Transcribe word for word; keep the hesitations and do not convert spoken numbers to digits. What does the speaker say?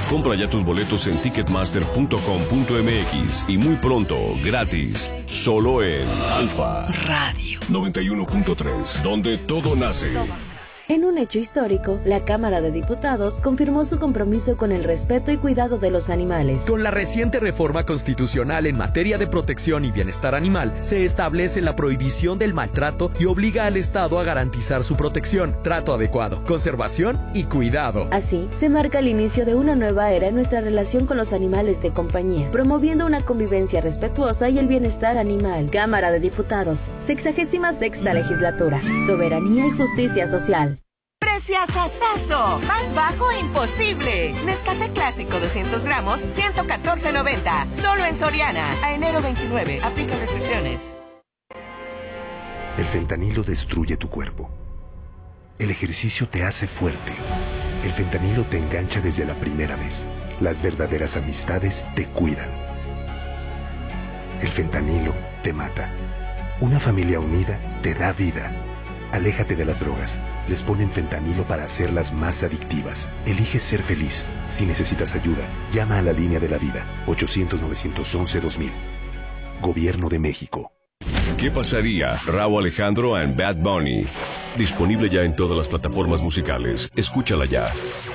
Compra ya tus boletos en ticketmaster punto com punto m x y muy pronto, gratis, solo en Alfa Radio noventa y uno punto tres, donde todo nace. En un hecho histórico, la Cámara de Diputados confirmó su compromiso con el respeto y cuidado de los animales. Con la reciente reforma constitucional en materia de protección y bienestar animal, se establece la prohibición del maltrato y obliga al Estado a garantizar su protección, trato adecuado, conservación y cuidado. Así, se marca el inicio de una nueva era en nuestra relación con los animales de compañía, promoviendo una convivencia respetuosa y el bienestar animal. Cámara de Diputados, sexagésima sexta legislatura, soberanía y justicia social. ¡Preciasasazo! ¡Más bajo imposible! Nescafé clásico doscientos gramos, ciento catorce noventa. Solo en Soriana. A enero veintinueve. Aplica restricciones. El fentanilo destruye tu cuerpo. El ejercicio te hace fuerte. El fentanilo te engancha desde la primera vez. Las verdaderas amistades te cuidan. El fentanilo te mata. Una familia unida te da vida. Aléjate de las drogas. Les ponen fentanilo para hacerlas más adictivas. Elige ser feliz. Si necesitas ayuda, llama a la línea de la vida. ochocientos, novecientos once, dos mil. Gobierno de México. ¿Qué pasaría? Rauw Alejandro and Bad Bunny. Disponible ya en todas las plataformas musicales. Escúchala ya.